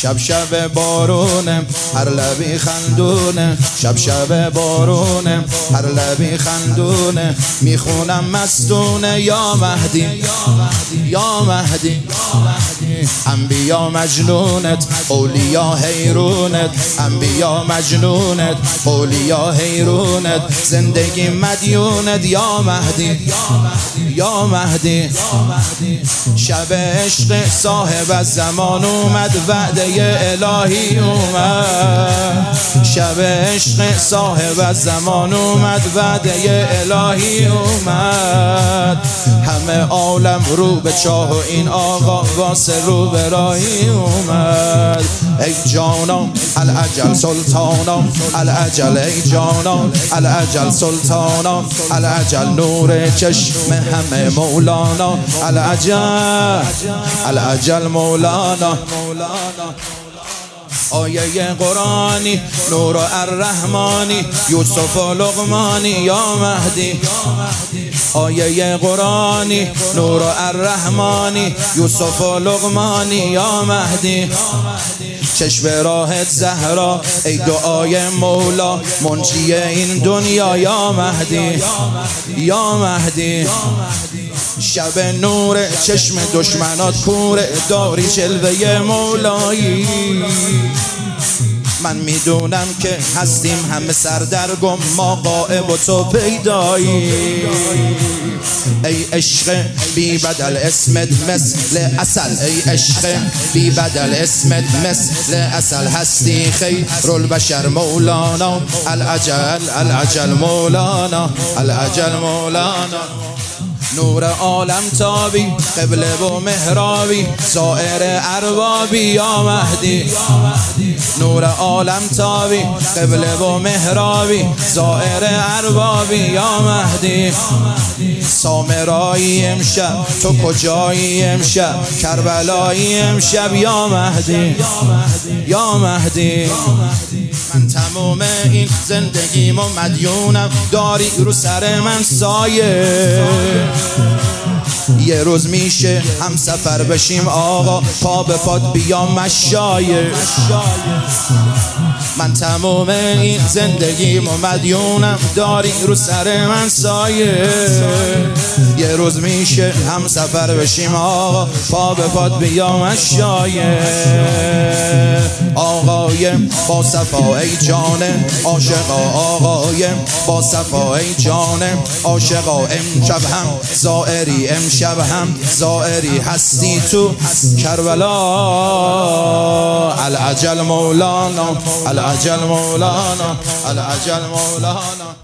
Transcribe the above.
شب شب بارونه هر لبی خندونه، شب شب بارونه هر لبی خندونه، میخونم مستونه یا مهدی یا مهدی. انبیا مجنونت اولیا حیرونت، انبیا مجنونت اولیا حیرونت، زندگی مدیونت یا مهدی یا مهدی. شب عشق صاحب الزمان اومد، وعده الهی اومد. شب عشق صاحب الزمان اومد، وعده الهی اومد. همه عالم رو به چاه و این آقا واسه رو به راهی اومد. ای جانم العجل سلطانم العجل، ای جانم العجل سلطانم العجل، نور چشم همه مولانا العجل العجل مولانا. آیه قرآنی نور الرحمانی یوسف و لقمانی یا مهدی. آیه قرآنی نور الرحمانی یوسف و لقمانی یا مهدی. چشم راهت زهرا ای دعای مولا منجی این دنیا یا مهدی یا مهدی. شب نور چشم دشمنات کوره داری جلوه مولایی. من میدونم که هستیم همه سردرگم، ما غائب و تو پیدایی. ای عشق بی بدل اسمت مثل عسل، ای عشق بی بدل اسمت مثل عسل، هستی خیر البشر مولانا العجل العجل مولانا العجل مولانا. نور عالم تابی قبله و محرابی سائر اربابی یا مهدی. نور عالم تابی قبله و محرابی سائر اربابی یا مهدی. سامرایی امشب تو کجایی امشب، کربلایی امشب یا مهدی یا مهدی. من تمام این زندگیم و مدیونم، داری رو سر من سایه. یه روز میشه هم سفر بشیم آقا، پا به پات بیام مشایه. من تمام این زندگیم و مدیونم، داری رو سر من سایه. یه روز میشه هم سفر بشیم آقا، پا به پات بیام مشایه. آقای با صفا ای جانه عاشقا، آقای با صفا ای جانه عاشقا، امشب هم زائری امشب هم زائری، هستی تو کربلا العجل مولانا العجل مولانا العجل مولانا.